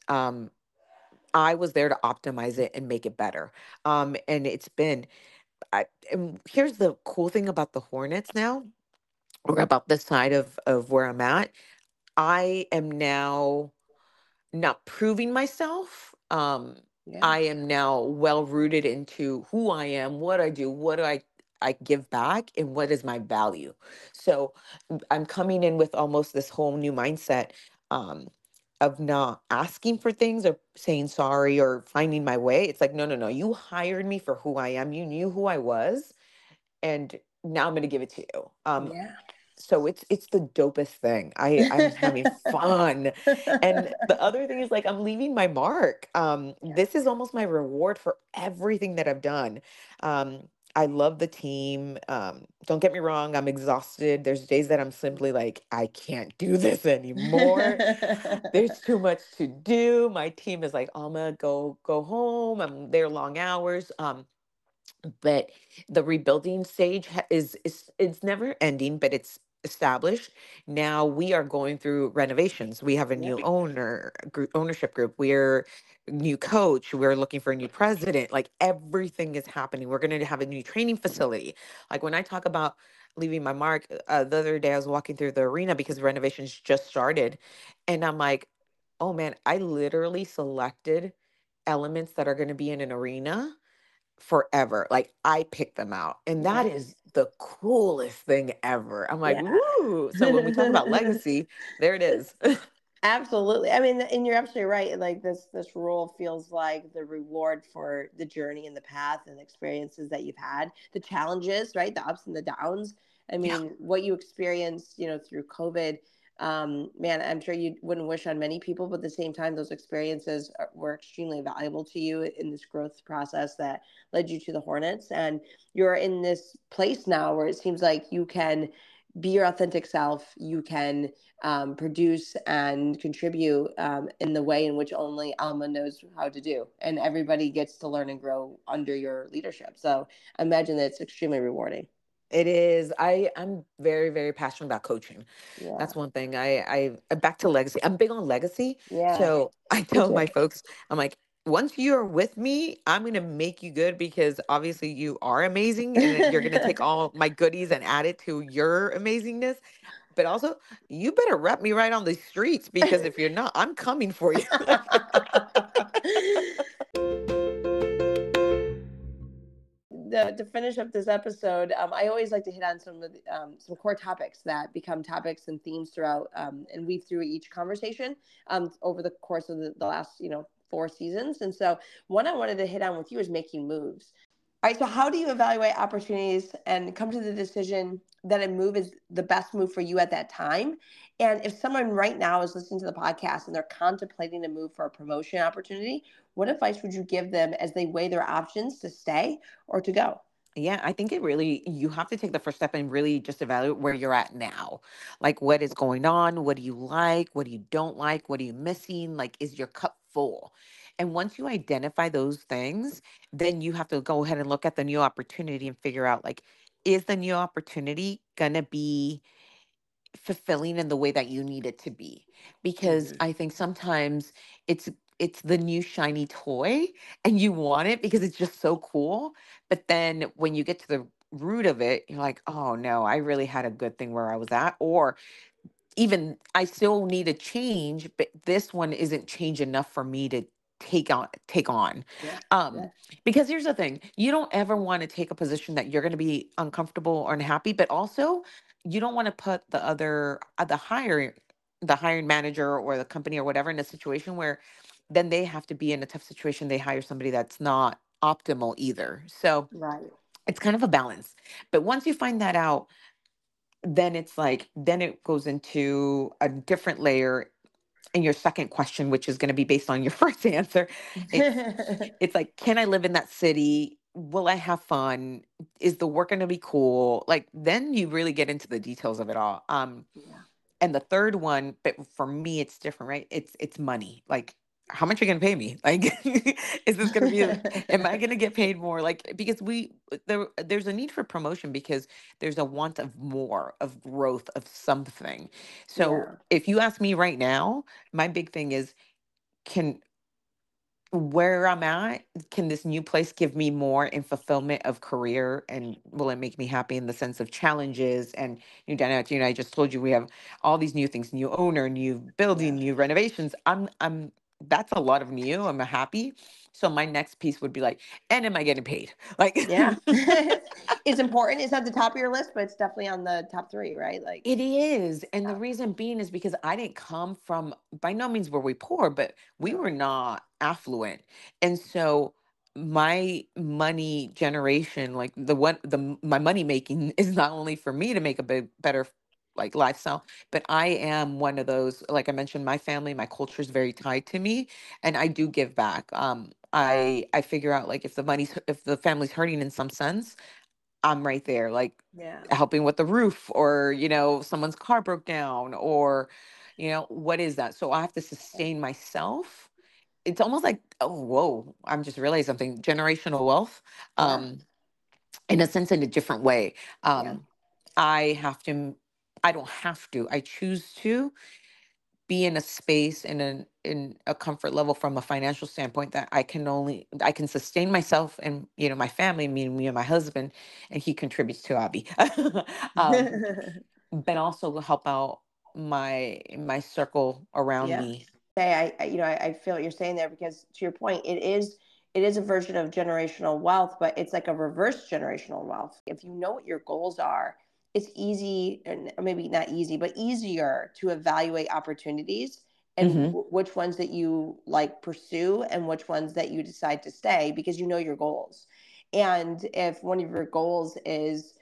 I was there to optimize it and make it better. And it's been, and here's the cool thing about the Hornets now, or about this side of where I'm at. I am now not proving myself. Yeah. I am now well rooted into who I am, what I do, what do I give back, and what is my value. So I'm coming in with almost this whole new mindset um, of not asking for things or saying sorry or finding my way. It's like, no, no, no. You hired me for who I am. You knew who I was, and now I'm going to give it to you. Yeah. So it's the dopest thing. I'm having fun. And the other thing is like I'm leaving my mark. This is almost my reward for everything that I've done. I love the team. Don't get me wrong, I'm exhausted. There's days that I'm simply like, I can't do this anymore. There's too much to do. My team is like, Alma, go home. I'm there long hours. But the rebuilding stage is it's never ending, but it's established. Now we are going through renovations. We have a Yeah. new ownership group. We're new coach. We're looking for a new president. Like everything is happening. We're going to have a new training facility. Like when I talk about leaving my mark, the other day I was walking through the arena because renovations just started, and I'm like, oh man, I literally selected elements that are going to be in an arena forever. Like I picked them out. And that Yeah. is the coolest thing ever. I'm like, Yeah. woo. So when we talk about legacy, there it is. Absolutely. I mean, and you're absolutely right. Like this role feels like the reward for the journey and the path and experiences that you've had, the challenges, right? The ups and the downs. I Yeah. mean, what you experienced, through COVID, man, I'm sure you wouldn't wish on many people, but at the same time, those experiences were extremely valuable to you in this growth process that led you to the Hornets. And you're in this place now where it seems like you can be your authentic self. You can produce and contribute in the way in which only Alma knows how to do. And everybody gets to learn and grow under your leadership. So I imagine that it's extremely rewarding. It is. I'm very, very passionate about coaching. Yeah. That's one thing. Back to legacy. I'm big on legacy. Yeah. So I Me tell too. my folks, I'm like, once you're with me, I'm gonna make you good because obviously you are amazing and you're gonna take all my goodies and add it to your amazingness. But also, you better rep me right on the streets because if you're not, I'm coming for you. To finish up this episode, I always like to hit on some core topics that become topics and themes throughout and weave through each conversation over the course of the last 4 seasons. And so, one I wanted to hit on with you is making moves. All right. So, how do you evaluate opportunities and come to the decision that a move is the best move for you at that time? And if someone right now is listening to the podcast and they're contemplating a move for a promotion opportunity, what advice would you give them as they weigh their options to stay or to go? Yeah, I think you have to take the first step and really just evaluate where you're at now. Like, what is going on? What do you like? What do you don't like? What are you missing? Like, is your cup full? And once you identify those things, then you have to go ahead and look at the new opportunity and figure out, like, is the new opportunity going to be fulfilling in the way that you need it to be. Because Mhm. I think sometimes it's it's the new shiny toy and you want it because it's just so cool. But then when you get to the root of it, you're like, oh no, I really had a good thing where I was at. Or even I still need a change, but this one isn't change enough for me to take on. Yeah. Um, Yeah. because here's the thing, you don't ever want to take a position that you're gonna be uncomfortable or unhappy, but also you don't want to put the other the hiring manager or the company or whatever in a situation where then they have to be in a tough situation. They hire somebody that's not optimal either. So Right. it's kind of a balance. But once you find that out, then it's like then it goes into a different layer in your second question, which is going to be based on your first answer. It's like, can I live in that city? Will I have fun? Is the work going to be cool? Like then you really get into the details of it all. Yeah. And the third one, but for me, it's different, right? It's money. Like, how much are you gonna pay me? Like, is this gonna be? Am I gonna get paid more? Like, because there's a need for promotion because there's a want of more of growth of something. So Yeah. if you ask me right now, my big thing is, can where I'm at, can this new place give me more in fulfillment of career and will it make me happy in the sense of challenges and new dynamics? I just told you we have all these new things, new owner, new Yeah. building, new renovations. I'm that's a lot of new. I'm happy. So my next piece would be like, and am I getting paid? Like Yeah. It's important. It's not the top of your list, but it's definitely on the top three, right? Like, it is. And the yeah. reason being is because I didn't come from, by no means were we poor, but we No. were not affluent. And so my money generation, like my money making is not only for me to make a bit better like lifestyle, but I am one of those, like I mentioned, my family, my culture is very tied to me and I do give back. I figure out like if the family's hurting in some sense, I'm right there, like Yeah. helping with the roof or, someone's car broke down or, what is that? So I have to sustain myself. It's almost like, oh, whoa, I'm just realizing something generational wealth, Yeah. um, in a sense, in a different way. Yeah. Um, I have to, I don't have to, I choose to be in a space in a comfort level from a financial standpoint that I can sustain myself and my family, meaning me and my husband, and he contributes to Abby. um, but also help out my circle around Yeah. me. Say, I feel what you're saying there because to your point, it is a version of generational wealth, but it's like a reverse generational wealth. If you know what your goals are, it's easy, and maybe not easy, but easier to evaluate opportunities and Hmm. which ones that you like pursue and which ones that you decide to stay because you know your goals. And if one of your goals is,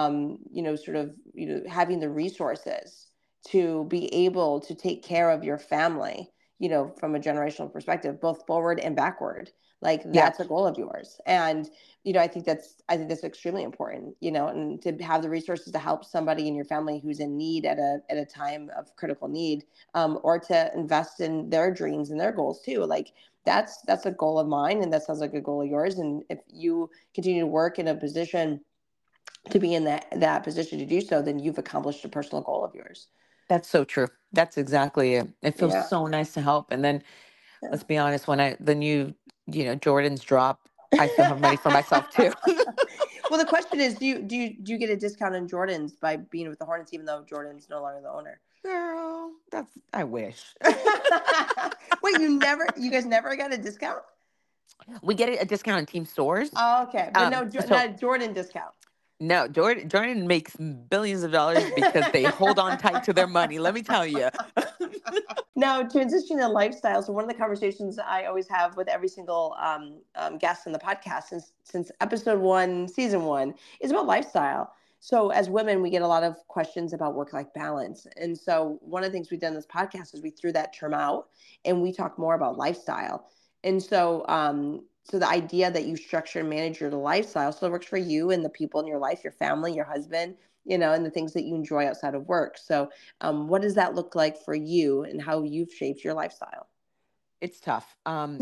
sort of, having the resources to be able to take care of your family, from a generational perspective, both forward and backward. Like Yeah, that's a goal of yours. And, I think that's extremely important, and to have the resources to help somebody in your family who's in need at a time of critical need, or to invest in their dreams and their goals too. Like that's a goal of mine. And that sounds like a goal of yours. And if you continue to work in a position to be in that position to do so, then you've accomplished a personal goal of yours. that's so true. That's exactly it. It feels Yeah. so nice to help. And then Yeah. let's be honest, when the new, Jordans drop, I still have money for myself too. Well, the question is, do you get a discount on Jordans by being with the Hornets, even though Jordan's no longer the owner? Girl, I wish. Wait, you guys never got a discount? We get a discount in team stores. Oh, okay, but no, So not a Jordan discount. no, Jordan makes billions of dollars because they hold on tight to their money. Let me tell you. Now, transitioning to lifestyle. So one of the conversations I always have with every single guest on the podcast since episode one, season one, is about lifestyle. So as women, we get a lot of questions about work-life balance. And so one of the things we've done in this podcast is we threw that term out and we talk more about lifestyle. And so the idea that you structure and manage your lifestyle so it works for you and the people in your life, your family, your husband, and the things that you enjoy outside of work. So what does that look like for you and how you've shaped your lifestyle? It's tough.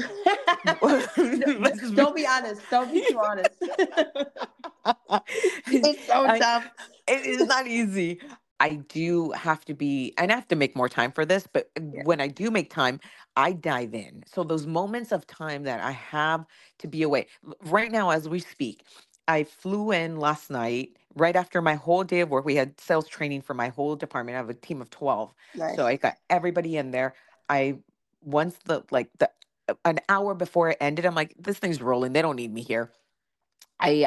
Don't be honest. Don't be too honest. It's so I, tough. it is not easy. I do have to be, and I have to make more time for this, but Yeah. when I do make time, I dive in. So those moments of time that I have to be away, right now as we speak, I flew in last night right after my whole day of work. We had sales training for my whole department. I have a team of 12. So Nice. I got everybody in there. I once the an hour before it ended, I'm like, this thing's rolling. They don't need me here. I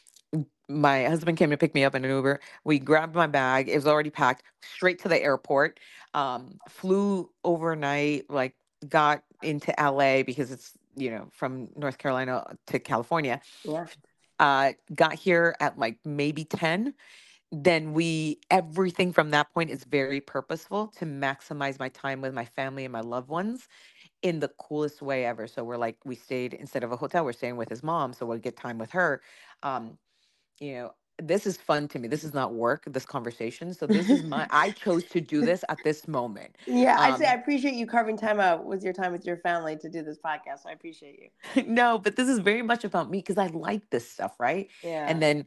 My husband came to pick me up in an Uber. We grabbed my bag. It was already packed. Straight to the airport. Flew overnight. Like got into LA because it's from North Carolina to California. Yeah. Got here at like maybe 10. Then everything from that point is very purposeful to maximize my time with my family and my loved ones in the coolest way ever. So we stayed instead of a hotel, we're staying with his mom, so we'll get time with her. Um, this is fun to me. This is not work, this conversation. So this is I chose to do this at this moment. Yeah, I say I Um, appreciate you carving time out with your time with your family to do this podcast. So I appreciate you. no, but this is very much about me because I like this stuff, right? Yeah. And then,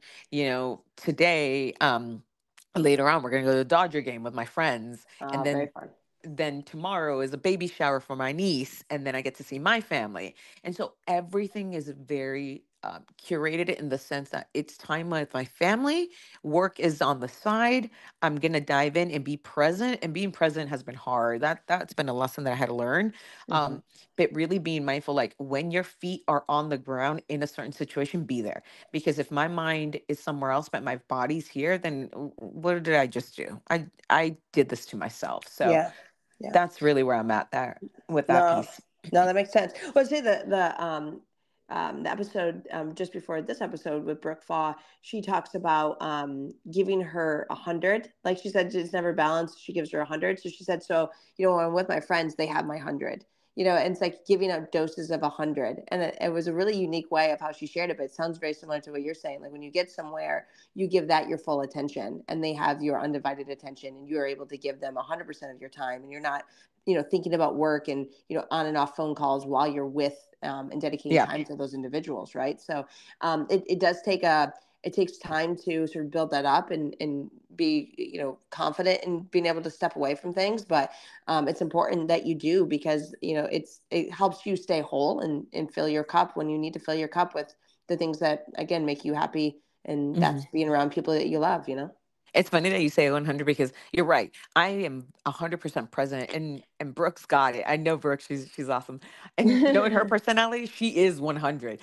today, later on, we're gonna go to the Dodger game with my friends. And Very then fun. tomorrow is a baby shower for my niece, and then I get to see my family. And so everything is very curated in the sense that it's time with my family. Work is on the side. I'm gonna dive in and be present. And being present has been hard. That's been a lesson that I had to learn. Hmm. But really being mindful, like when your feet are on the ground in a certain situation, be there. Because if my mind is somewhere else, but my body's here, then what did I just do? I did this to myself. So Yeah. Yeah. that's really where I'm at there with that No, piece. no, that makes sense. Well, say the episode just before this episode with Brooke Faw, she talks about giving her 100. Like she said, it's never balanced. She gives her 100. So she said, so when I'm with my friends, they have my 100. And it's like giving out doses of 100, and it was a really unique way of how she shared it. But it sounds very similar to what you're saying. Like when you get somewhere, you give that your full attention, and they have your undivided attention, and you are able to give them 100% of your time, and you're not thinking about work and on and off phone calls while you're with and dedicating Yeah. time to those individuals, right? So it does take it takes time to sort of build that up and be confident in being able to step away from things, but it's important that you do, because it helps you stay whole and fill your cup when you need to fill your cup with the things that again make you happy, and Mhm. that's being around people that you love. It's funny that you say 100 because you're right. I am 100% present, and Brooke's got it. I know Brooke. She's awesome, and knowing her personality, she is 100.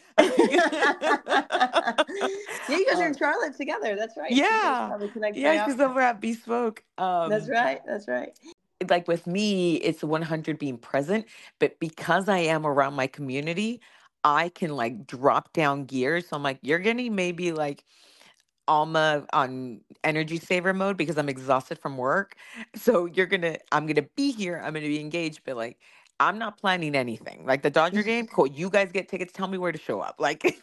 Yeah, you guys are in um, Charlotte together. That's right. So you guys yeah, probably connect yeah. very She's often. over at Bespoke. That's right. That's right. Like with me, it's 100 being present, but because I am around my community, I can like drop down gears. So I'm like, you're getting maybe like Alma on energy saver mode because I'm exhausted from work. So I'm gonna be here. I'm gonna be engaged, but like I'm not planning anything. Like the Dodger game, cool. You guys get tickets. Tell me where to show up. Like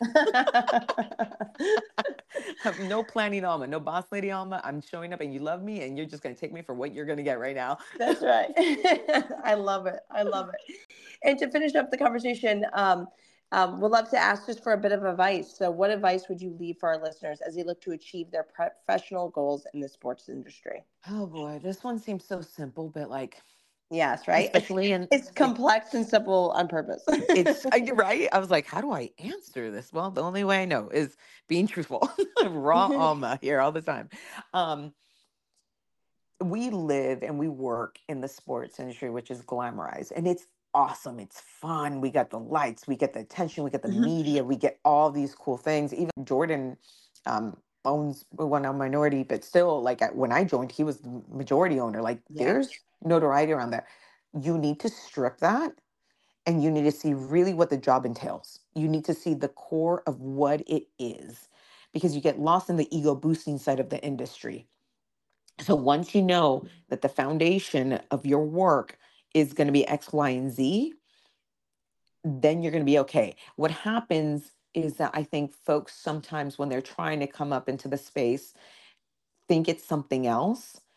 have no planning Alma, no boss lady Alma. I'm showing up and you love me and you're just gonna take me for what you're gonna get right now. That's right. I love it. I love it. And to finish up the conversation, we'd love to ask just for a bit of advice. So, what advice would you leave for our listeners as they look to achieve their professional goals in the sports industry? Oh boy, this one seems so simple, but like Yes, right. It's especially in it's complex and simple on purpose. you're right. I was like, how do I answer this? Well, the only way I know is being truthful. Raw Alma here all the time. Um, we live and we work in the sports industry, which is glamorized, and it's awesome. It's fun. We got the lights, we get the attention, we get the Mhm. media, we get all these cool things. Even Jordan owns one a minority, but still, like when I joined, he was the majority owner. Like Yeah. there's notoriety around that. You need to strip that and you need to see really what the job entails. You need to see the core of what it is because you get lost in the ego boosting side of the industry. So once you know that the foundation of your work is going to be X, Y, and Z, then you're going to be okay. What happens is that I think folks sometimes when they're trying to come up into the space think it's something else.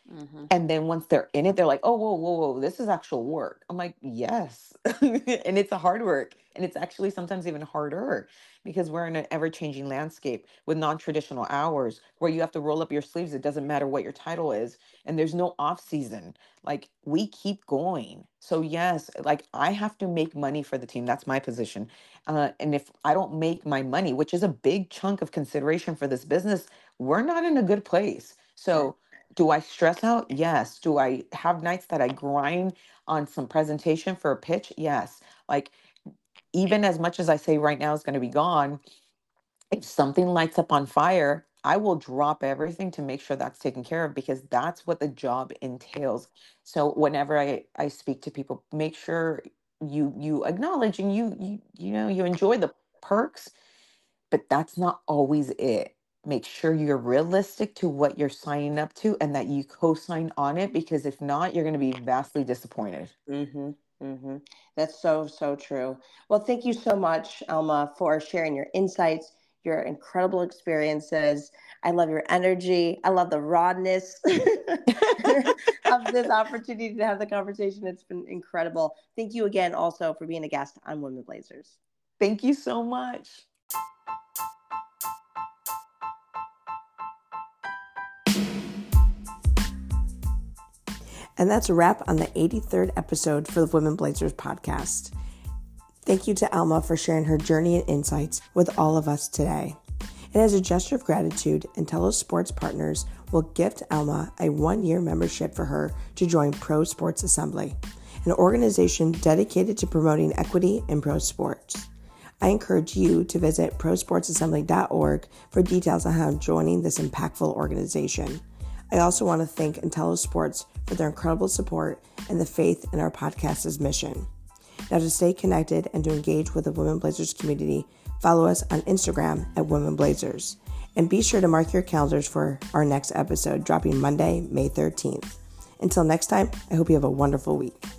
And then once they're in it, they're like, oh, whoa, whoa, whoa, this is actual work. I'm like, yes. And it's a hard work. And it's actually sometimes even harder because we're in an ever changing landscape with non traditional hours where you have to roll up your sleeves. It doesn't matter what your title is. And there's no off season. Like we keep going. So, yes, like I have to make money for the team. That's my position. And if I don't make my money, which is a big chunk of consideration for this business, we're not in a good place. So, do I stress out? Yes. Do I have nights that I grind on some presentation for a pitch? Yes. Like, even as much as I say right now is going to be gone, if something lights up on fire, I will drop everything to make sure that's taken care of because that's what the job entails. So whenever I speak to people, make sure you acknowledge and you enjoy the perks, but that's not always it. Make sure you're realistic to what you're signing up to and that you co-sign on it because if not, you're going to be vastly disappointed. Mm-hmm. Mm-hmm. That's so, so true. Well, thank you so much, Alma, for sharing your insights, your incredible experiences. I love your energy. I love the rawness of this opportunity to have the conversation. It's been incredible. Thank you again also for being a guest on Women Blazers. Thank you so much. And that's a wrap on the 83rd episode for the Women Blazers podcast. Thank you to Alma for sharing her journey and insights with all of us today. And as a gesture of gratitude, Intello Sports Partners will gift Alma a 1-year membership for her to join Pro Sports Assembly, an organization dedicated to promoting equity in pro sports. I encourage you to visit prosportsassembly.org for details on how joining this impactful organization. I also want to thank Intello Sports for their incredible support and the faith in our podcast's mission. Now, to stay connected and to engage with the Women Blazers community, follow us on Instagram at Women Blazers. And be sure to mark your calendars for our next episode dropping Monday, May 13th. Until next time, I hope you have a wonderful week.